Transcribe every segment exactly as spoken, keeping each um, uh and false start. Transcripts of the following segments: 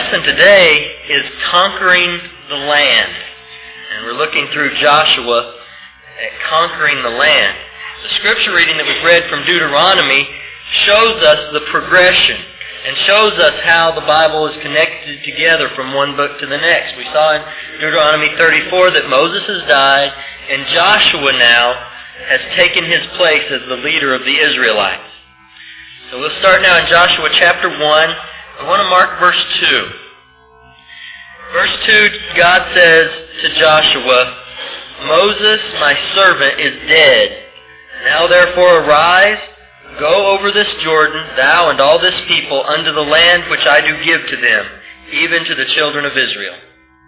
lesson today is conquering the land. And we're looking through Joshua at conquering the land. The scripture reading that was read from Deuteronomy shows us the progression and shows us how the Bible is connected together from one book to the next. We saw in Deuteronomy thirty-four that Moses has died and Joshua now has taken his place as the leader of the Israelites. So we'll start now in Joshua chapter one. I want to mark verse two. Verse two, God says to Joshua, Moses, my servant, is dead. Now therefore arise, go over this Jordan, thou and all this people, unto the land which I do give to them, even to the children of Israel.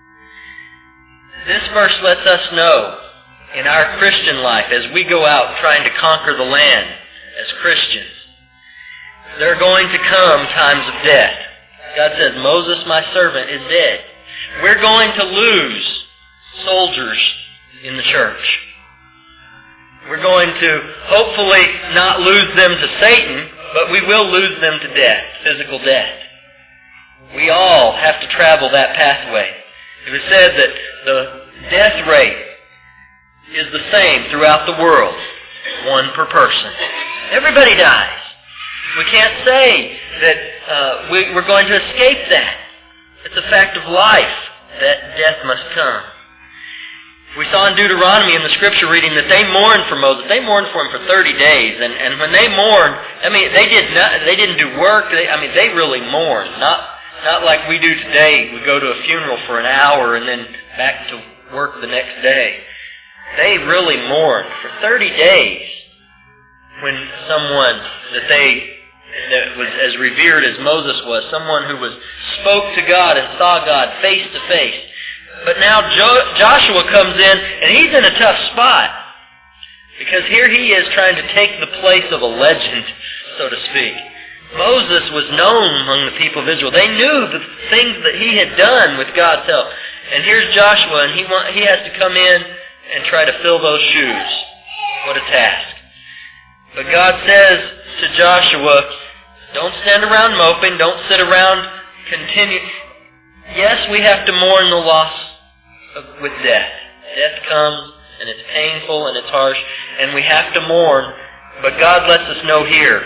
This verse lets us know in our Christian life, as we go out trying to conquer the land as Christians, there are going to come times of death. God says, Moses, my servant, is dead. We're going to lose soldiers in the church. We're going to hopefully not lose them to Satan, but we will lose them to death, physical death. We all have to travel that pathway. It was said that the death rate is the same throughout the world, one per person. Everybody dies. We can't say that uh, we, we're going to escape that. It's a fact of life that death must come. We saw in Deuteronomy in the scripture reading that they mourned for Moses. They mourned for him for thirty days, and, and when they mourned, I mean, they did not, they didn't do work. They, I mean, they really mourned. Not not like we do today. We go to a funeral for an hour and then back to work the next day. They really mourned for thirty days when someone that they that was as revered as Moses was, someone who was spoke to God and saw God face to face. But now jo- Joshua comes in, and he's in a tough spot. Because here he is trying to take the place of a legend, so to speak. Moses was known among the people of Israel. They knew the things that he had done with God's help. And here's Joshua, and he want, he has to come in and try to fill those shoes. What a task. But God says to Joshua, don't stand around moping, don't sit around continue. Yes, we have to mourn the loss of, with death. Death comes, and it's painful, and it's harsh, and we have to mourn, but God lets us know here.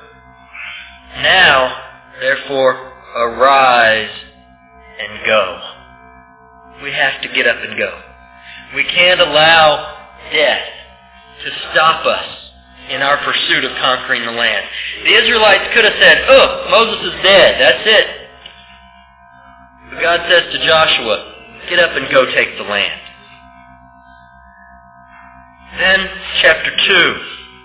Now, therefore, arise and go. We have to get up and go. We can't allow death to stop us in our pursuit of conquering the land. The Israelites could have said, oh, Moses is dead, that's it. But God says to Joshua, get up and go take the land. Then, chapter two.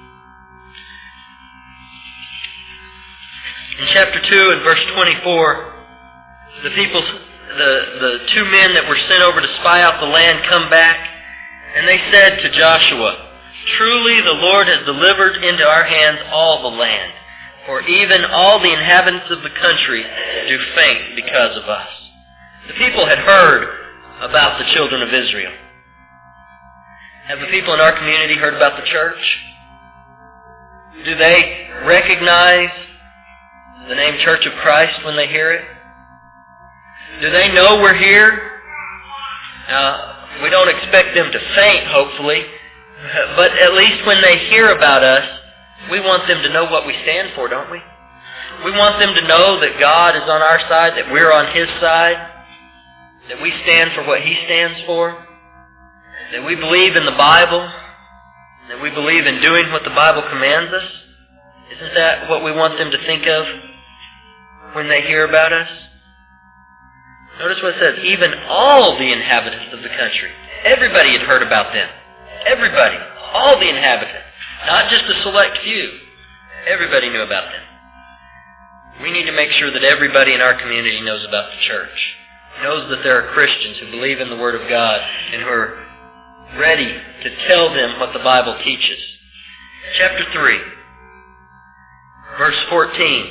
In chapter two, in verse twenty-four, the people, the, the two men that were sent over to spy out the land come back, and they said to Joshua, truly the Lord has delivered into our hands all the land, for even all the inhabitants of the country do faint because of us. The people had heard about the children of Israel. Have the people in our community heard about the church? Do they recognize the name Church of Christ when they hear it? Do they know we're here? Now, we don't expect them to faint, hopefully, but at least when they hear about us, we want them to know what we stand for, don't we? We want them to know that God is on our side, that we're on His side, that we stand for what He stands for, that we believe in the Bible, that we believe in doing what the Bible commands us. Isn't that what we want them to think of when they hear about us? Notice what it says, even all the inhabitants of the country. Everybody had heard about them. Everybody. All the inhabitants. Not just a select few. Everybody knew about them. We need to make sure that everybody in our community knows about the church. Knows that there are Christians who believe in the Word of God and who are ready to tell them what the Bible teaches. Chapter three, verse fourteen.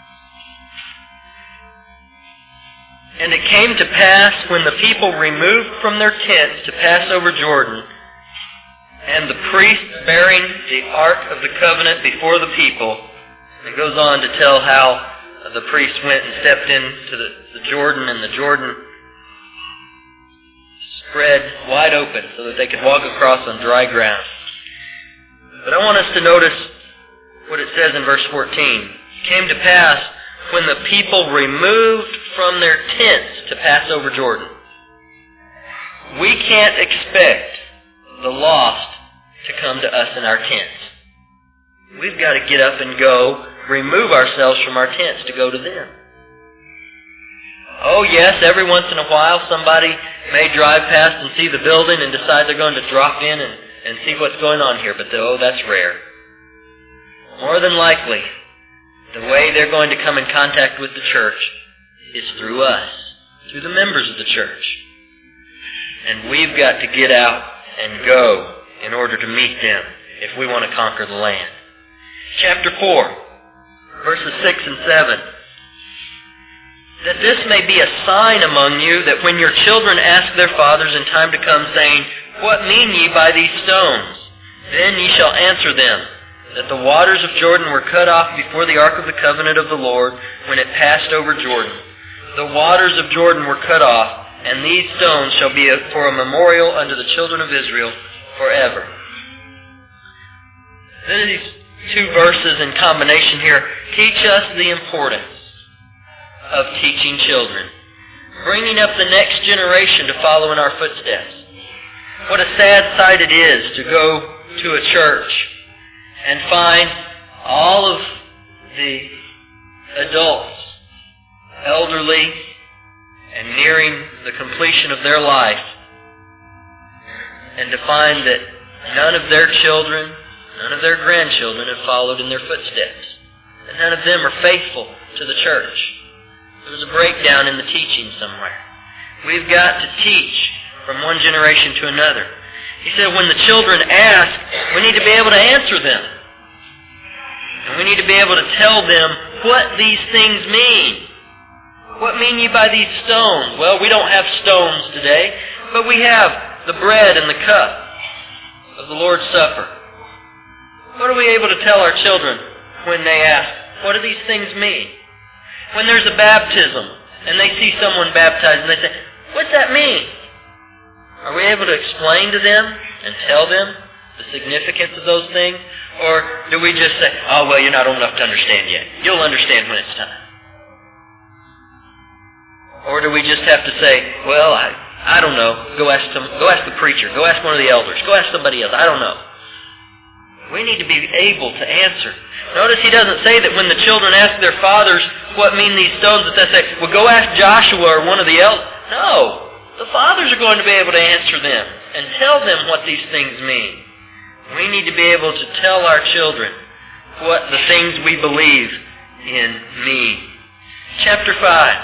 And it came to pass when the people removed from their tents to pass over Jordan, and the priest bearing the ark of the covenant before the people, it goes on to tell how the priests went and stepped into the, the Jordan, and the Jordan spread wide open so that they could walk across on dry ground. But I want us to notice what it says in verse fourteen. It came to pass when the people removed from their tents to pass over Jordan. We can't expect the lost to come to us in our tents. We've got to get up and go, remove ourselves from our tents to go to them. Oh yes, every once in a while somebody may drive past and see the building and decide they're going to drop in and, and see what's going on here, but oh, that's rare. More than likely, the way they're going to come in contact with the church is through us, through the members of the church. And we've got to get out and go in order to meet them if we want to conquer the land. Chapter four, verses six and seven. That this may be a sign among you, that when your children ask their fathers in time to come, saying, What mean ye by these stones? Then ye shall answer them, that the waters of Jordan were cut off before the ark of the covenant of the Lord when it passed over Jordan. The waters of Jordan were cut off, and these stones shall be for a memorial unto the children of Israel forever. These two verses in combination here teach us the importance of teaching children, bringing up the next generation to follow in our footsteps. What a sad sight it is to go to a church and find all of the adults, elderly, and nearing the completion of their life, and to find that none of their children, none of their grandchildren have followed in their footsteps, and none of them are faithful to the church. There was a breakdown in the teaching somewhere. We've got to teach from one generation to another. He said when the children ask, we need to be able to answer them. And we need to be able to tell them what these things mean. What mean ye by these stones? Well, we don't have stones today, but we have the bread and the cup of the Lord's Supper. What are we able to tell our children when they ask, what do these things mean? When there's a baptism and they see someone baptized and they say, what's that mean? Are we able to explain to them and tell them the significance of those things? Or do we just say, oh, well, you're not old enough to understand yet. You'll understand when it's time. Or do we just have to say, well, I, I don't know. Go ask some, go ask the preacher. Go ask one of the elders. Go ask somebody else. I don't know. We need to be able to answer. Notice he doesn't say that when the children ask their fathers what mean these stones, that they say, well, go ask Joshua or one of the elders. No. The fathers are going to be able to answer them and tell them what these things mean. We need to be able to tell our children what the things we believe in mean. Chapter five.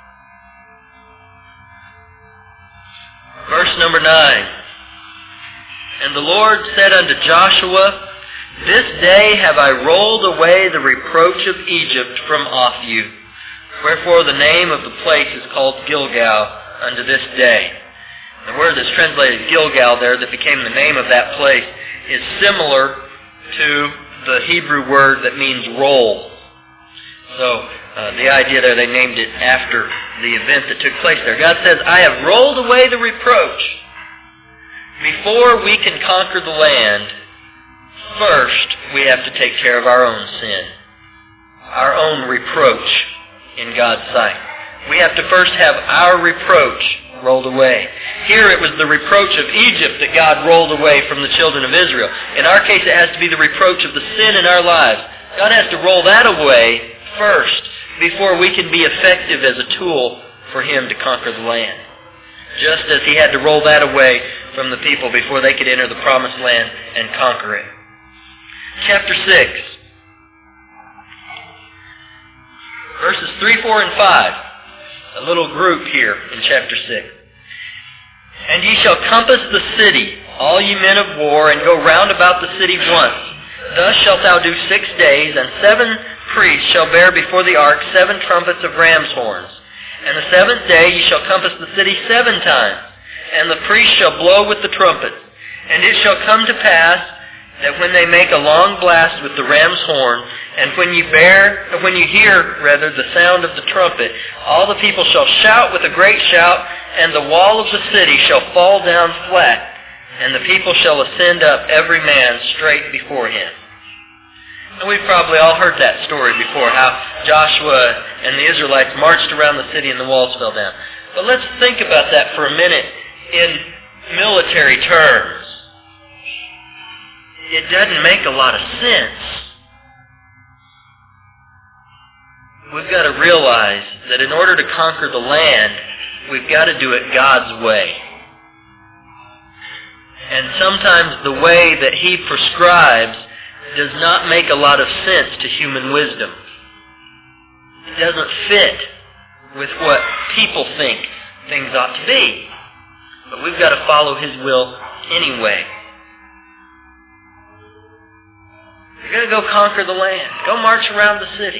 Verse number nine. And the Lord said unto Joshua, This day have I rolled away the reproach of Egypt from off you. Wherefore the name of the place is called Gilgal unto this day. The word that's translated Gilgal there, that became the name of that place, is similar to the Hebrew word that means roll. So uh, the idea there, they named it after the event that took place there. God says, I have rolled away the reproach. Before we can conquer the land, first we have to take care of our own sin, our own reproach in God's sight. We have to first have our reproach rolled away. Here it was the reproach of Egypt that God rolled away from the children of Israel. In our case, it has to be the reproach of the sin in our lives. God has to roll that away first before we can be effective as a tool for Him to conquer the land. Just as He had to roll that away from the people before they could enter the promised land and conquer it. Chapter six. Verses three, four, and five. A little group here in chapter six. And ye shall compass the city, all ye men of war, and go round about the city once. Thus shalt thou do six days, and seven priests shall bear before the ark seven trumpets of ram's horns. And the seventh day ye shall compass the city seven times, and the priests shall blow with the trumpets. And it shall come to pass that when they make a long blast with the ram's horn, And when you bear, when you hear, rather, the sound of the trumpet, all the people shall shout with a great shout, and the wall of the city shall fall down flat, and the people shall ascend up, every man straight before him. And we've probably all heard that story before, how Joshua and the Israelites marched around the city and the walls fell down. But let's think about that for a minute in military terms. It doesn't make a lot of sense. We've got to realize that in order to conquer the land, we've got to do it God's way. And sometimes the way that He prescribes does not make a lot of sense to human wisdom. It doesn't fit with what people think things ought to be. But we've got to follow His will anyway. You're going to go conquer the land. Go march around the city.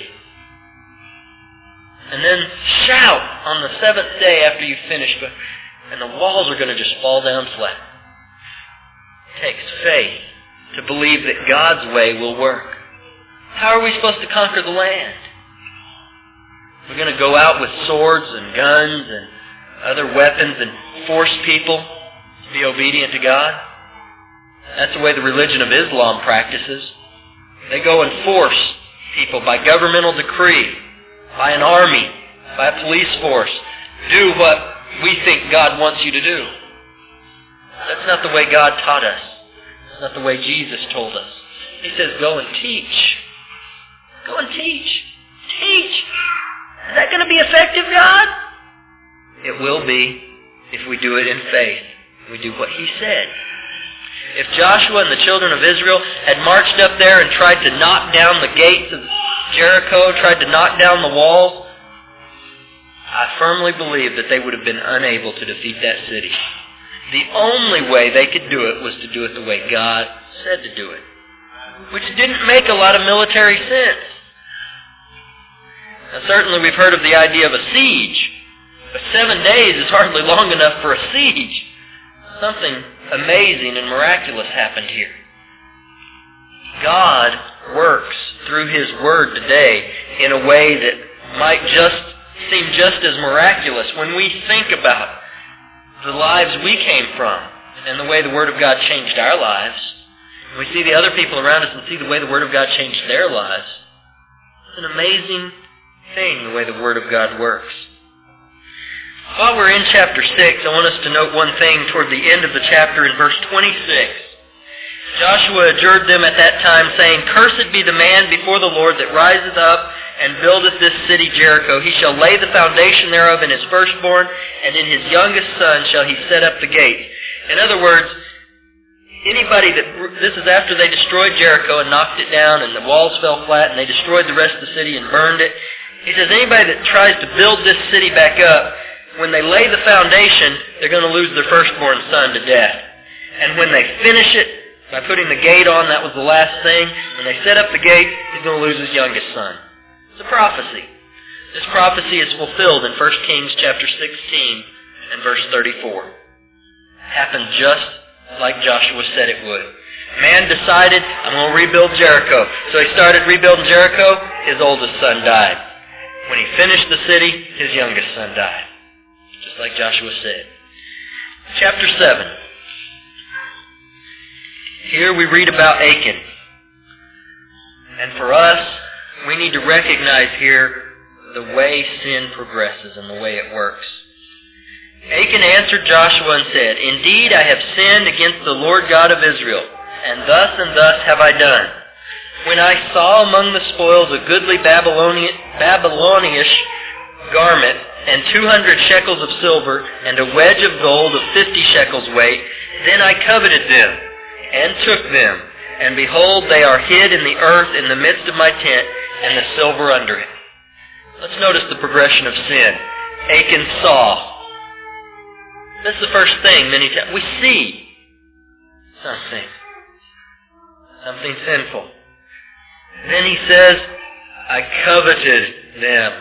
And then shout on the seventh day after you've finished. And the walls are going to just fall down flat. It takes faith to believe that God's way will work. How are we supposed to conquer the land? We're going to go out with swords and guns and other weapons and force people to be obedient to God? That's the way the religion of Islam practices. They go and force people by governmental decree, by an army, by a police force. Do what we think God wants you to do. That's not the way God taught us. That's not the way Jesus told us. He says, go and teach. Go and teach. Teach. Is that going to be effective, God? It will be if we do it in faith. We do what He said. If Joshua and the children of Israel had marched up there and tried to knock down the gates of Jericho, tried to knock down the walls, I firmly believe that they would have been unable to defeat that city. The only way they could do it was to do it the way God said to do it, which didn't make a lot of military sense. Now, certainly we've heard of the idea of a siege, but seven days is hardly long enough for a siege. Something amazing and miraculous happened here. God works through His Word today in a way that might just seem just as miraculous when we think about the lives we came from and the way the Word of God changed our lives. We see the other people around us and see the way the Word of God changed their lives. It's an amazing thing, the way the Word of God works. While we're in chapter six, I want us to note one thing toward the end of the chapter in verse twenty-six. Joshua adjured them at that time, saying, Cursed be the man before the Lord that riseth up and buildeth this city Jericho. He shall lay the foundation thereof in his firstborn, and in his youngest son shall he set up the gates. In other words, anybody that, this is after they destroyed Jericho and knocked it down and the walls fell flat and they destroyed the rest of the city and burned it. He says anybody that tries to build this city back up, when they lay the foundation, they're going to lose their firstborn son to death. And when they finish it, by putting the gate on, that was the last thing, when they set up the gate, he's going to lose his youngest son. It's a prophecy. This prophecy is fulfilled in First Kings chapter sixteen and verse thirty-four. It happened just like Joshua said it would. Man decided, I'm going to rebuild Jericho. So he started rebuilding Jericho. His oldest son died. When he finished the city, his youngest son died. Just like Joshua said. Chapter seven. Here we read about Achan. And for us, we need to recognize here the way sin progresses and the way it works. Achan answered Joshua and said, Indeed, I have sinned against the Lord God of Israel, and thus and thus have I done. When I saw among the spoils a goodly Babylonian, Babylonish garment, and two hundred shekels of silver, and a wedge of gold of fifty shekels weight, then I coveted them, and took them, and behold, they are hid in the earth in the midst of my tent, and the silver under it. Let's notice the progression of sin. Achan saw. This is the first thing many times. We see something. Something sinful. Then he says, I coveted them.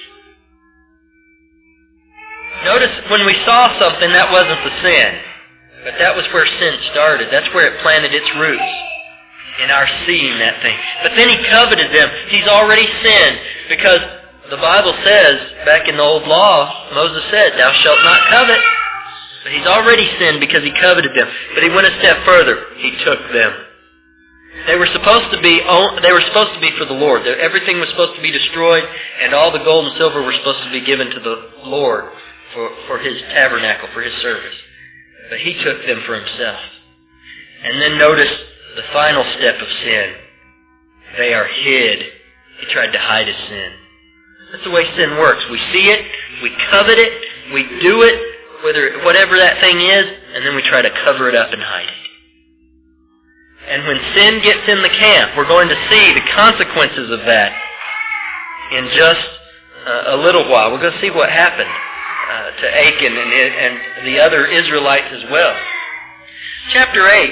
Notice when we saw something, that wasn't the sin. But that was where sin started. That's where it planted its roots. in our seeing that thing. But then he coveted them. He's already sinned because the Bible says, back in the old law, Moses said, thou shalt not covet. But he's already sinned because he coveted them. But he went a step further. He took them. They were supposed to be they were supposed to be for the Lord. Everything was supposed to be destroyed, and all the gold and silver were supposed to be given to the Lord for, for his tabernacle, for his service. But he took them for himself. And then notice the final step of sin. They are hid. He tried to hide his sin. That's the way sin works. We see it, we covet it, we do it, whether whatever that thing is, and then we try to cover it up and hide it. And when sin gets in the camp, we're going to see the consequences of that in just uh, a little while. We're going to see what happened uh, to Achan and, and the other Israelites as well. Chapter eight,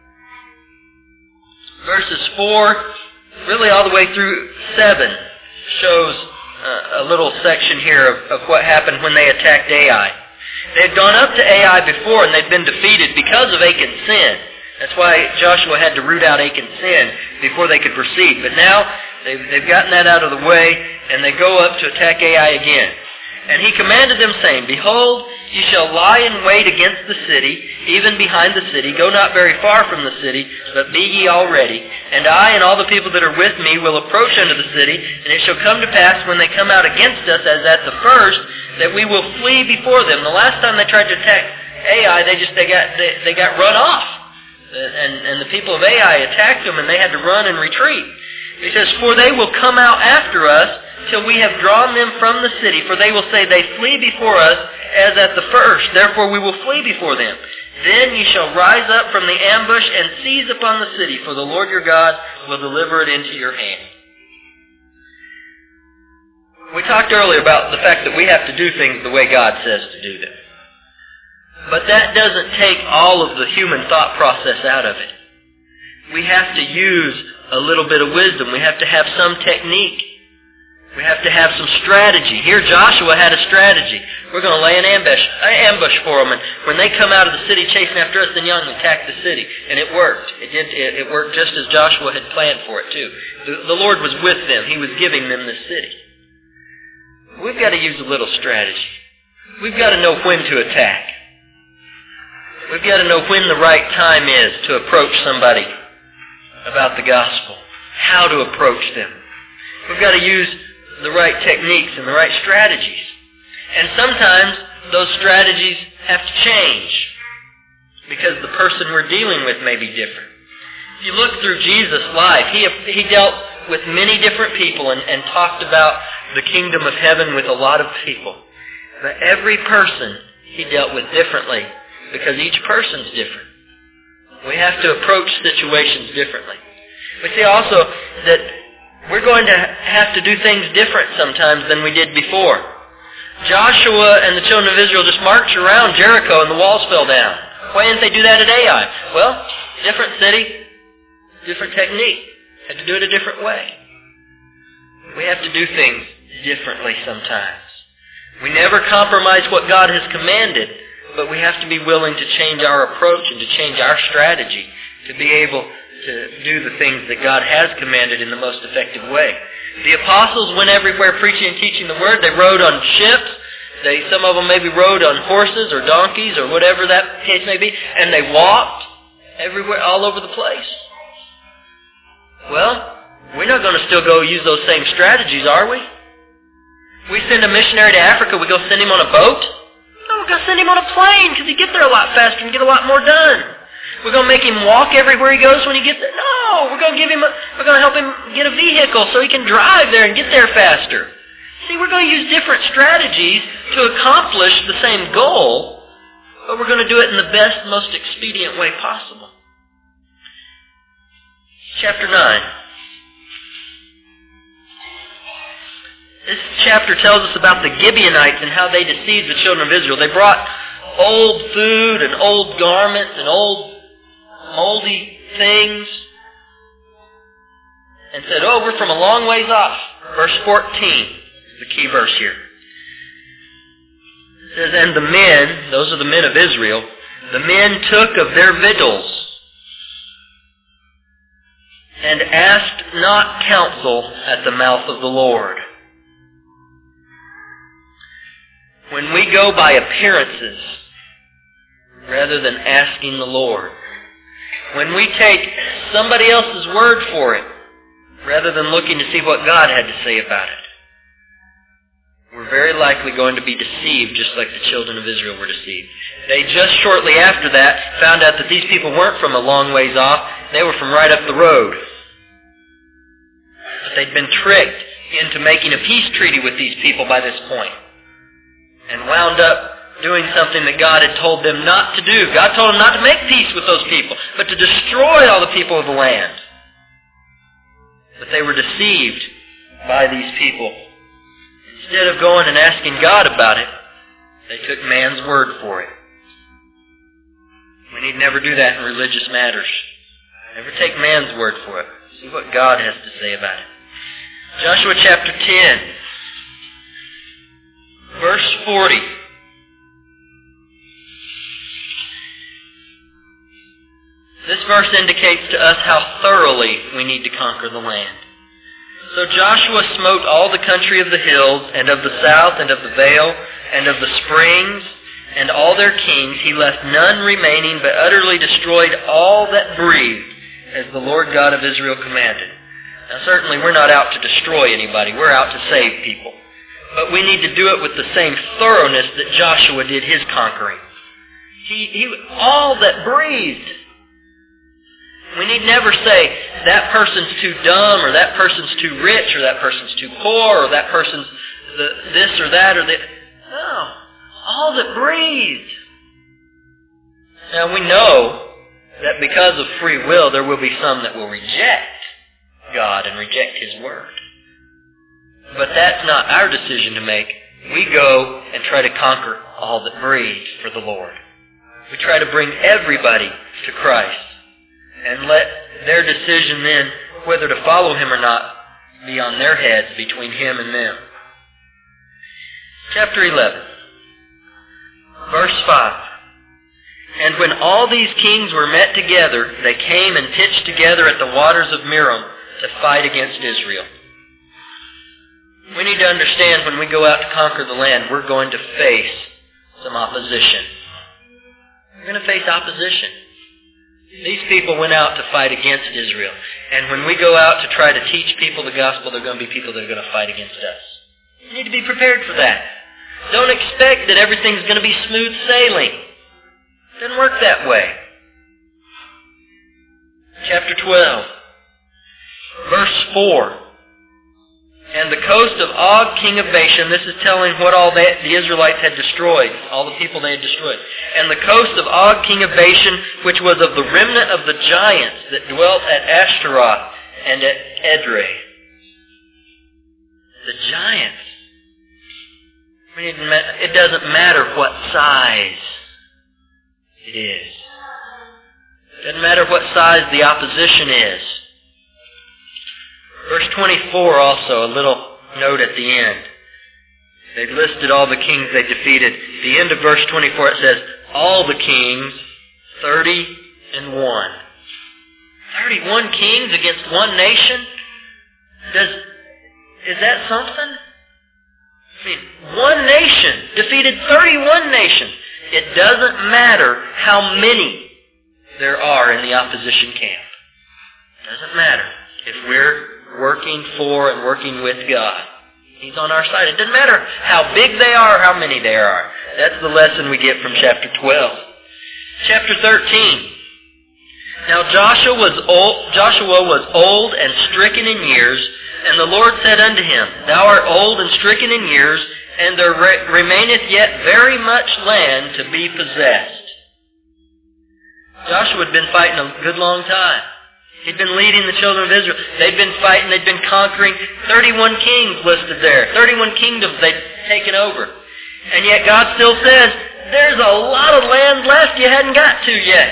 verses four, really all the way through seven, shows uh, a little section here of, of what happened when they attacked Ai. They had gone up to Ai before and they'd been defeated because of Achan's sin. That's why Joshua had to root out Achan's sin before they could proceed. But now they've, they've gotten that out of the way, and they go up to attack Ai again. And he commanded them, saying, Behold, ye shall lie in wait against the city, even behind the city. Go not very far from the city, but be ye all ready. And I and all the people that are with me will approach unto the city, and it shall come to pass when they come out against us, as at the first, that we will flee before them. The last time they tried to attack Ai, they just they got they, they got run off. And, and the people of Ai attacked them, and they had to run and retreat. He says, For they will come out after us till we have drawn them from the city. For they will say, They flee before us as at the first. Therefore we will flee before them. Then ye shall rise up from the ambush and seize upon the city, for the Lord your God will deliver it into your hand. We talked earlier about the fact that we have to do things the way God says to do them. But that doesn't take all of the human thought process out of it. We have to use a little bit of wisdom. We have to have some technique. We have to have some strategy. Here Joshua had a strategy. We're going to lay an ambush, an ambush for them. And when they come out of the city chasing after us, then you can attack the city. And it worked. It, did, it, it worked just as Joshua had planned for it too. The, the Lord was with them. He was giving them this city. We've got to use a little strategy. We've got to know when to attack. We've got to know when the right time is to approach somebody about the gospel, how to approach them. We've got to use the right techniques and the right strategies. And sometimes those strategies have to change because the person we're dealing with may be different. If you look through Jesus' life, he, he dealt with many different people and, and talked about the kingdom of heaven with a lot of people. But every person he dealt with differently, because each person's different. We have to approach situations differently. We see also that we're going to have to do things different sometimes than we did before. Joshua and the children of Israel just marched around Jericho and the walls fell down. Why didn't they do that at Ai? Well, different city, different technique. Had to do it a different way. We have to do things differently sometimes. We never compromise what God has commanded, but we have to be willing to change our approach and to change our strategy to be able to do the things that God has commanded in the most effective way. The apostles went everywhere preaching and teaching the word. They rode on ships. They, some of them maybe rode on horses or donkeys or whatever that case may be. And they walked everywhere, all over the place. Well, we're not going to still go use those same strategies, are we? We send a missionary to Africa, we go send him on a boat? No, we're going to send him on a plane because he get there a lot faster and get a lot more done. We're going to make him walk everywhere he goes when he gets there? No, we're going to give him a, we're going to help him get a vehicle so he can drive there and get there faster. See, we're going to use different strategies to accomplish the same goal, but we're going to do it in the best, most expedient way possible. Chapter nine. This chapter tells us about the Gibeonites and how they deceived the children of Israel. They brought old food and old garments and old moldy things and said, oh, we're from a long ways off. Verse fourteen is the key verse here. It says, and the men, those are the men of Israel, the men took of their victuals. and asked not counsel at the mouth of the Lord. When we go by appearances rather than asking the Lord, when we take somebody else's word for it rather than looking to see what God had to say about it, we're very likely going to be deceived just like the children of Israel were deceived. They just shortly after that found out that these people weren't from a long ways off. They were from right up the road. But they'd been tricked into making a peace treaty with these people by this point and wound up doing something that God had told them not to do. God told them not to make peace with those people, but to destroy all the people of the land. But they were deceived by these people. Instead of going and asking God about it, they took man's word for it. We need never do that in religious matters. Never take man's word for it. See what God has to say about it. Joshua chapter ten, verse forty. This verse indicates to us how thoroughly we need to conquer the land. So Joshua smote all the country of the hills, and of the south, and of the vale, and of the springs, and all their kings. He left none remaining, but utterly destroyed all that breathed, as the Lord God of Israel commanded. Now certainly we're not out to destroy anybody. We're out to save people. But we need to do it with the same thoroughness that Joshua did his conquering. He, he all that breathed. We need never say, that person's too dumb, or that person's too rich, or that person's too poor, or that person's the, this or that or that. No. All that breathed. Now we know that because of free will, there will be some that will reject God and reject His Word. But that's not our decision to make. We go and try to conquer all that breathed for the Lord. We try to bring everybody to Christ and let their decision then, whether to follow Him or not, be on their heads between Him and them. Chapter eleven, verse five. And when all these kings were met together, they came and pitched together at the waters of Merom to fight against Israel. We need to understand when we go out to conquer the land, we're going to face some opposition. We're going to face opposition. These people went out to fight against Israel. And when we go out to try to teach people the gospel, there are going to be people that are going to fight against us. You need to be prepared for that. Don't expect that everything's going to be smooth sailing. It doesn't work that way. Chapter twelve, verse four. And the coast of Og, king of Bashan, this is telling what all the, the Israelites had destroyed, all the people they had destroyed. And the coast of Og, king of Bashan, which was of the remnant of the giants that dwelt at Ashtaroth and at Edrei. The giants. I mean, it doesn't matter what size it is. It doesn't matter what size the opposition is. Verse twenty-four also, a little note at the end. They listed all the kings they defeated. At the end of verse twenty-four it says, all the kings, thirty and one. thirty-one kings against one nation? Does, is that something? I mean, one nation defeated thirty-one nations. It doesn't matter how many there are in the opposition camp. It doesn't matter if we're working for and working with God. He's on our side. It doesn't matter how big they are or how many they are. That's the lesson we get from chapter twelve. Chapter thirteen. Now Joshua was old, Joshua was old and stricken in years, and the Lord said unto him, Thou art old and stricken in years, and there re- remaineth yet very much land to be possessed. Joshua had been fighting a good long time. He'd been leading the children of Israel. They'd been fighting, they'd been conquering. thirty-one kings listed there. thirty-one kingdoms they'd taken over. And yet God still says, there's a lot of land left you hadn't got to yet.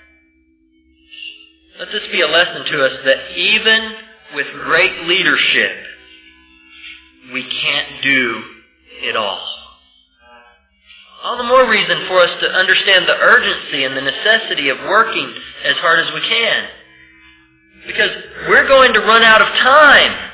Let this be a lesson to us that even with great leadership, we can't do it all. All the more reason for us to understand the urgency and the necessity of working as hard as we can. Because we're going to run out of time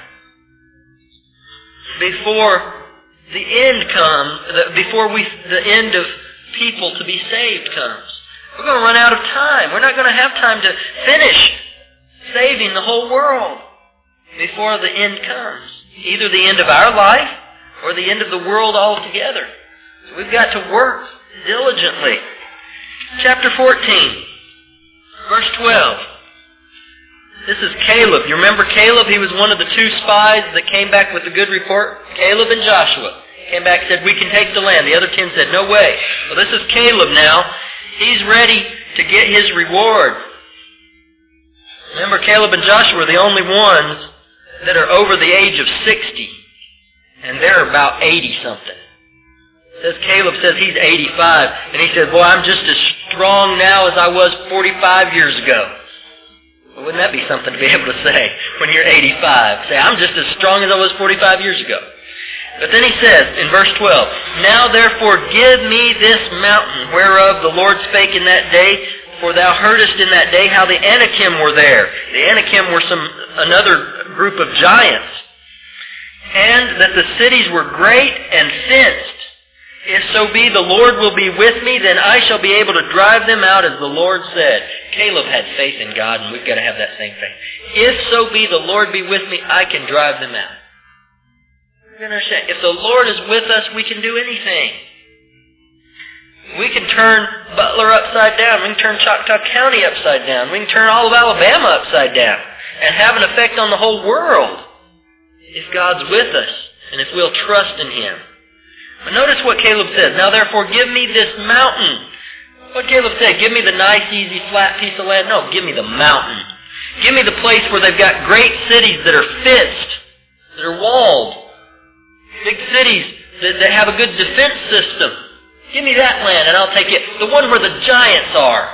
before the end comes, before we, the end of people to be saved comes. We're going to run out of time. We're not going to have time to finish saving the whole world before the end comes. Either the end of our life or the end of the world altogether. So we've got to work diligently. Chapter fourteen, verse twelve. This is Caleb. You remember Caleb? He was one of the two spies that came back with a good report. Caleb and Joshua came back and said, we can take the land. The other ten said, no way. Well, this is Caleb now. He's ready to get his reward. Remember, Caleb and Joshua are the only ones that are over the age of sixty. And they're about eighty-something. Says Caleb says he's eighty-five. And he says, boy, I'm just as strong now as I was forty-five years ago. Well, wouldn't that be something to be able to say when you're eighty-five? Say, I'm just as strong as I was forty-five years ago. But then he says in verse twelve, now therefore give me this mountain whereof the Lord spake in that day, for thou heardest in that day how the Anakim were there. The Anakim were some another group of giants. And that the cities were great and fenced. If so be the Lord will be with me, then I shall be able to drive them out as the Lord said. Caleb had faith in God, and we've got to have that same faith. If so be the Lord be with me, I can drive them out. You understand? If the Lord is with us, we can do anything. We can turn Butler upside down. We can turn Choctaw County upside down. We can turn all of Alabama upside down and have an effect on the whole world if God's with us and if we'll trust in Him. But notice what Caleb says. Now therefore give me this mountain. What Caleb said, give me the nice, easy, flat piece of land. No, give me the mountain. Give me the place where they've got great cities that are fenced, that are walled. Big cities that, that have a good defense system. Give me that land and I'll take it. The one where the giants are.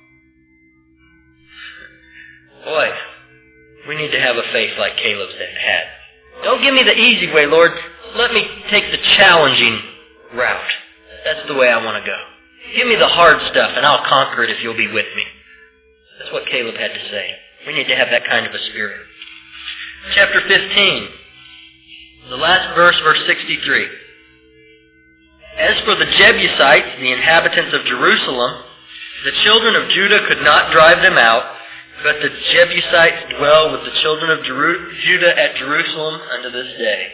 Boy, we need to have a faith like Caleb had. Don't give me the easy way, Lord. Let me take the challenging route. That's the way I want to go. Give me the hard stuff and I'll conquer it if you'll be with me. That's what Caleb had to say. We need to have that kind of a spirit. Chapter fifteen. The last verse, verse sixty-three. As for the Jebusites, the inhabitants of Jerusalem, the children of Judah could not drive them out, but the Jebusites dwell with the children of Jeru- Judah at Jerusalem unto this day.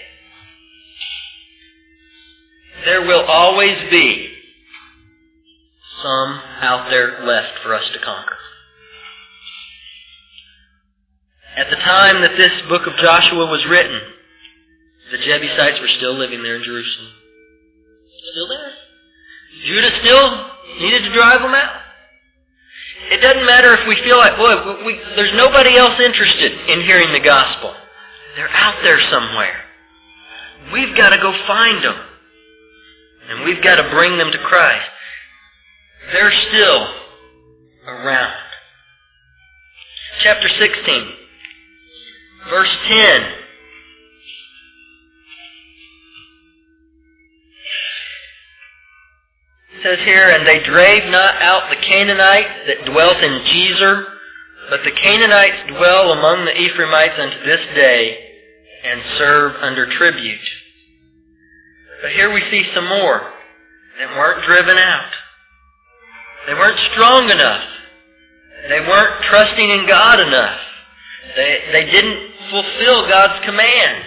There will always be some out there left for us to conquer. At the time that this book of Joshua was written, the Jebusites were still living there in Jerusalem. Still there. Judah still needed to drive them out. It doesn't matter if we feel like, boy, we, there's nobody else interested in hearing the gospel. They're out there somewhere. We've got to go find them. And we've got to bring them to Christ. They're still around. Chapter sixteen, verse ten. It says here, and they drave not out the Canaanites that dwelt in Jezer, but the Canaanites dwell among the Ephraimites unto this day, and serve under tribute. But here we see some more that weren't driven out. They weren't strong enough. They weren't trusting in God enough. They, they didn't fulfill God's command.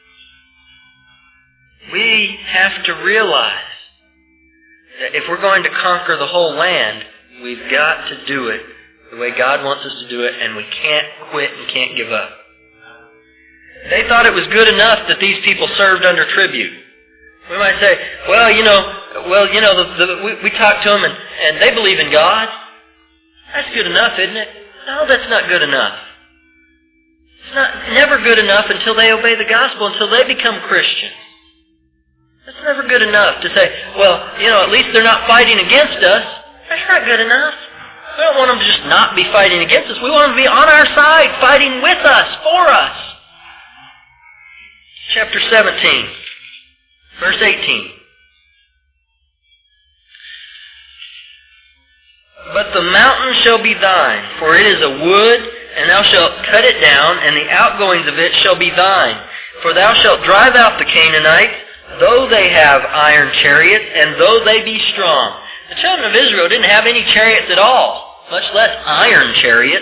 We have to realize that if we're going to conquer the whole land, we've got to do it the way God wants us to do it, and we can't quit and can't give up. They thought it was good enough that these people served under tribute. We might say, well, you know, well, you know, the, the, we, we talk to them and, and they believe in God. That's good enough, isn't it? No, that's not good enough. It's not never good enough until they obey the gospel, until they become Christians. That's never good enough to say, well, you know, at least they're not fighting against us. That's not good enough. We don't want them to just not be fighting against us. We want them to be on our side, fighting with us, for us. Chapter seventeen, verse eighteen. But the mountain shall be thine, for it is a wood and thou shalt cut it down, and the outgoings of it shall be thine. For thou shalt drive out the Canaanites, though they have iron chariots, and though they be strong. The children of Israel didn't have any chariots at all, much less iron chariots.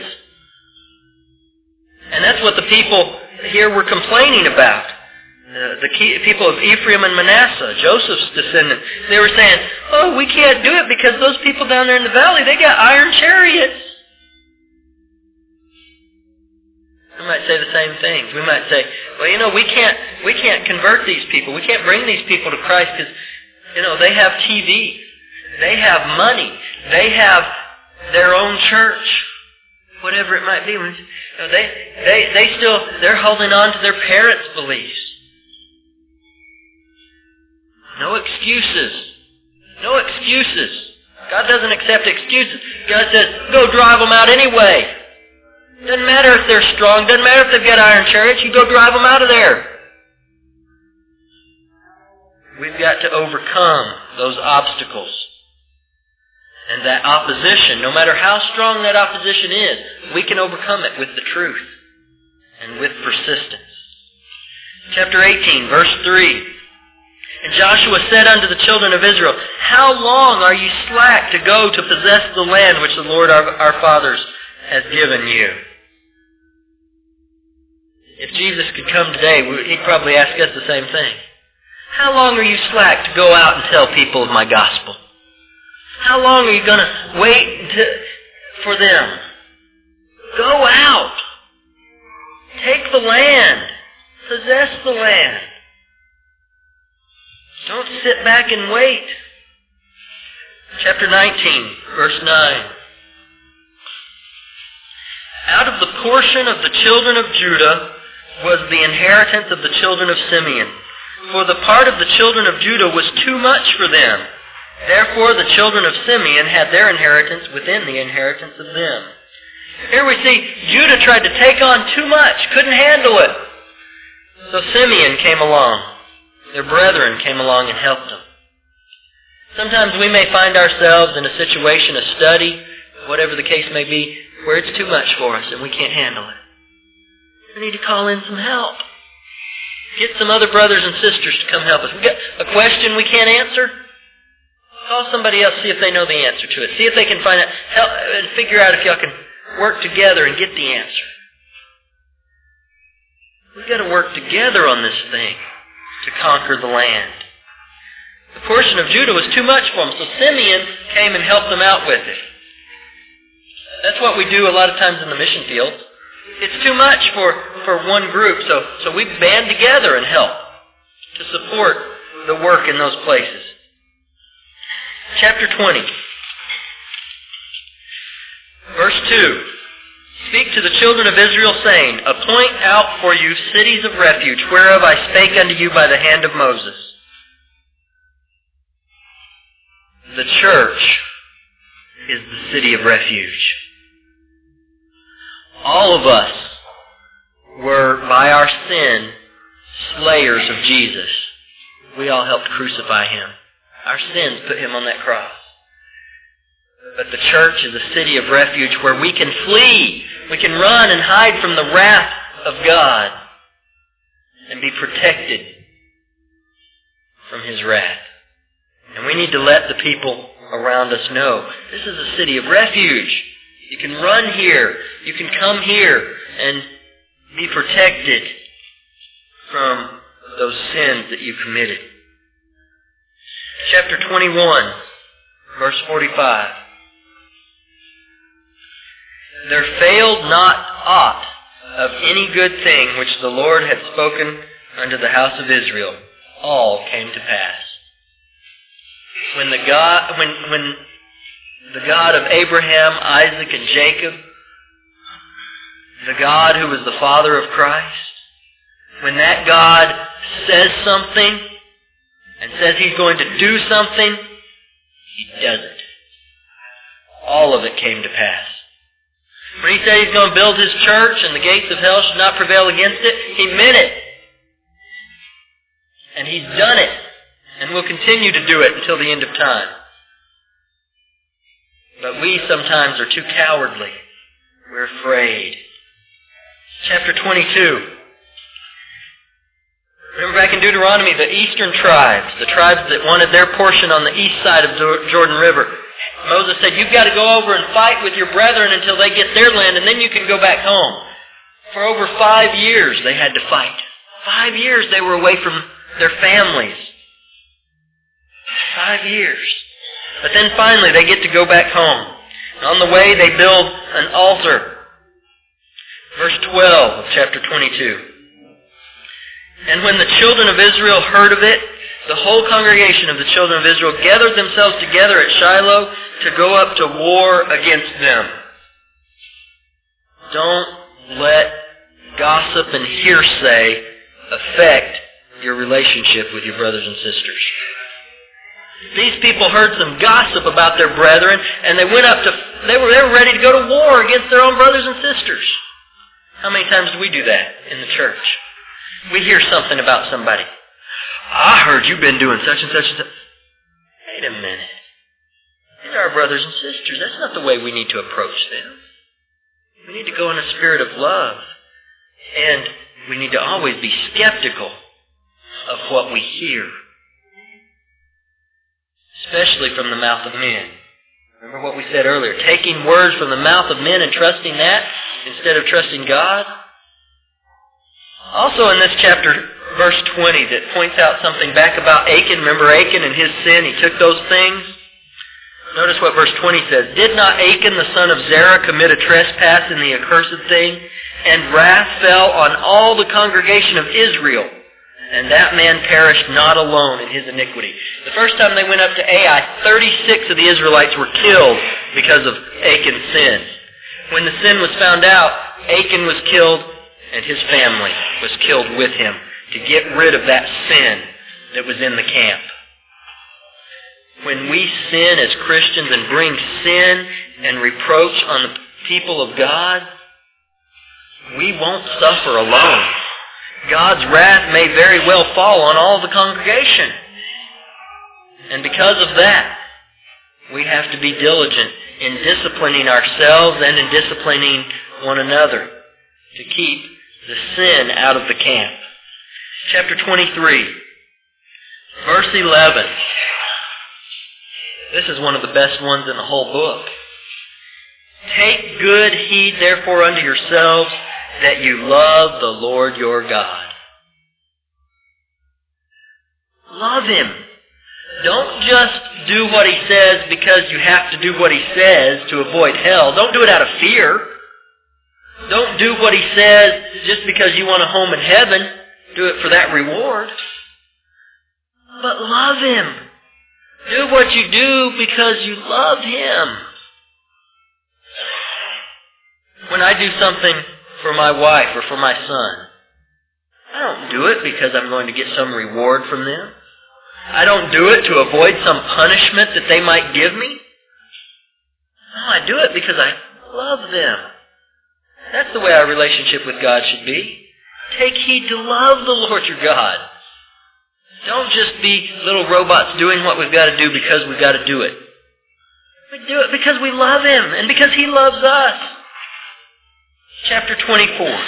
And that's what the people here were complaining about. Uh, the key, people of Ephraim and Manasseh, Joseph's descendants, they were saying, oh, we can't do it because those people down there in the valley, they got iron chariots. We might say the same things. We might say, well, you know, we can't we can't convert these people. We can't bring these people to Christ because, you know, they have T V. They have money. They have their own church. Whatever it might be. You know, they, they, they still, they're holding on to their parents' beliefs. No excuses. No excuses. God doesn't accept excuses. God says, go drive them out anyway. Doesn't matter if they're strong. Doesn't matter if they've got iron chariots. You go drive them out of there. We've got to overcome those obstacles. And that opposition, no matter how strong that opposition is, we can overcome it with the truth and with persistence. Chapter eighteen, verse three. And Joshua said unto the children of Israel, how long are ye slack to go to possess the land which the Lord our, our fathers has given you? If Jesus could come today, he'd probably ask us the same thing. How long are you slack to go out and tell people of my gospel? How long are you going to wait to, for them? Go out. Take the land. Possess the land. Don't sit back and wait. Chapter nineteen, verse nine. Out of the portion of the children of Judah was the inheritance of the children of Simeon. For the part of the children of Judah was too much for them. Therefore the children of Simeon had their inheritance within the inheritance of them. Here we see Judah tried to take on too much, couldn't handle it. So Simeon came along. Their brethren came along and helped them. Sometimes we may find ourselves in a situation, a study, whatever the case may be, where it's too much for us and we can't handle it. We need to call in some help. Get some other brothers and sisters to come help us. We got a question we can't answer? Call somebody else, see if they know the answer to it. See if they can find out, help, and figure out if y'all can work together and get the answer. We've got to work together on this thing to conquer the land. The portion of Judah was too much for them, so Simeon came and helped them out with it. That's what we do a lot of times in the mission field. It's too much for, for one group, so, so we band together and help to support the work in those places. Chapter twenty, verse two. Speak to the children of Israel, saying, appoint out for you cities of refuge, whereof I spake unto you by the hand of Moses. The church is the city of refuge. All of us were, by our sin, slayers of Jesus. We all helped crucify him. Our sins put him on that cross. But the church is a city of refuge where we can flee. We can run and hide from the wrath of God and be protected from his wrath. And we need to let the people around us know this is a city of refuge. You can run here. You can come here and be protected from those sins that you committed. Chapter twenty-one, verse forty-five. There failed not aught of any good thing which the Lord had spoken unto the house of Israel. All came to pass. When the God, when, when the God of Abraham, Isaac, and Jacob, the God who was the father of Christ, when that God says something and says he's going to do something, he does it. All of it came to pass. When he said he's going to build his church and the gates of hell should not prevail against it, he meant it. And he's done it. And will continue to do it until the end of time. But we sometimes are too cowardly. We're afraid. Chapter twenty-two. Remember back in Deuteronomy, the eastern tribes, the tribes that wanted their portion on the east side of the Jordan River. Moses said, you've got to go over and fight with your brethren until they get their land, and then you can go back home. For over five years they had to fight. Five years they were away from their families. Five years. But then finally they get to go back home. And on the way they build an altar. Verse twelve of chapter twenty-two. And when the children of Israel heard of it, the whole congregation of the children of Israel gathered themselves together at Shiloh to go up to war against them. Don't let gossip and hearsay affect your relationship with your brothers and sisters. These people heard some gossip about their brethren, and they went up to, they were, they were ready to go to war against their own brothers and sisters. How many times do we do that in the church? We hear something about somebody. I heard you've been doing such and such and such. Wait a minute. These are our brothers and sisters. That's not the way we need to approach them. We need to go in a spirit of love. And we need to always be skeptical of what we hear. Especially from the mouth of men. Remember what we said earlier. Taking words from the mouth of men and trusting that instead of trusting God. Also in this chapter, verse twenty, that points out something back about Achan. Remember Achan and his sin? He took those things. Notice what verse twenty says. Did not Achan the son of Zerah commit a trespass in the accursed thing? And wrath fell on all the congregation of Israel. And that man perished not alone in his iniquity. The first time they went up to Ai, thirty-six of the Israelites were killed because of Achan's sin. When the sin was found out, Achan was killed and his family was killed with him to get rid of that sin that was in the camp. When we sin as Christians and bring sin and reproach on the people of God, we won't suffer alone. God's wrath may very well fall on all the congregation. And because of that, we have to be diligent in disciplining ourselves and in disciplining one another to keep the sin out of the camp. Chapter twenty-three, verse eleven. This is one of the best ones in the whole book. Take good heed therefore unto yourselves that you love the Lord your God. Love Him. Don't just do what He says because you have to do what He says to avoid hell. Don't do it out of fear. Don't do what He says just because you want a home in heaven. Do it for that reward. But love Him. Do what you do because you love Him. When I do something for my wife or for my son, I don't do it because I'm going to get some reward from them. I don't do it to avoid some punishment that they might give me. No, I do it because I love them. That's the way our relationship with God should be. Take heed to love the Lord your God. Don't just be little robots doing what we've got to do because we've got to do it. We do it because we love Him and because He loves us. Chapter twenty-four.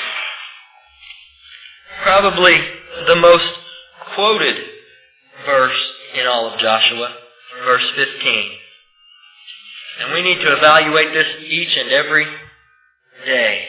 Probably the most quoted verse in all of Joshua. Verse fifteen. And we need to evaluate this each and every day.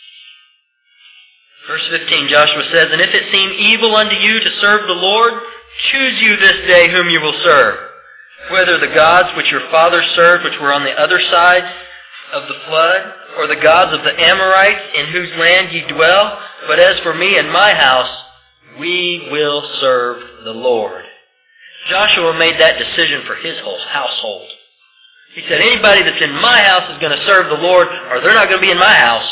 Verse fifteen, Joshua says, And if it seem evil unto you to serve the Lord, choose you this day whom you will serve, whether the gods which your fathers served, which were on the other side of the flood, or the gods of the Amorites in whose land ye dwell. But as for me and my house, we will serve the Lord. Joshua made that decision for his whole household. He said, anybody that's in my house is going to serve the Lord, or they're not going to be in my house.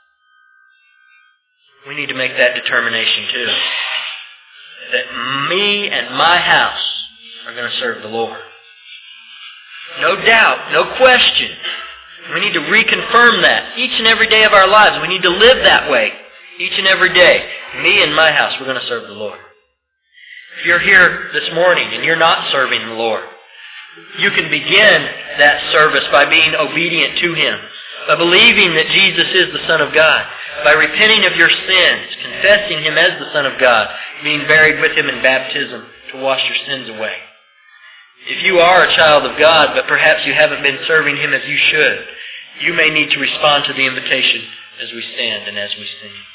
We need to make that determination too. That me and my house are going to serve the Lord. No doubt, no question. We need to reconfirm that each and every day of our lives. We need to live that way each and every day. Me and my house, we're going to serve the Lord. If you're here this morning and you're not serving the Lord, you can begin that service by being obedient to Him, by believing that Jesus is the Son of God, by repenting of your sins, confessing Him as the Son of God, being buried with Him in baptism to wash your sins away. If you are a child of God, but perhaps you haven't been serving Him as you should, you may need to respond to the invitation as we stand and as we sing.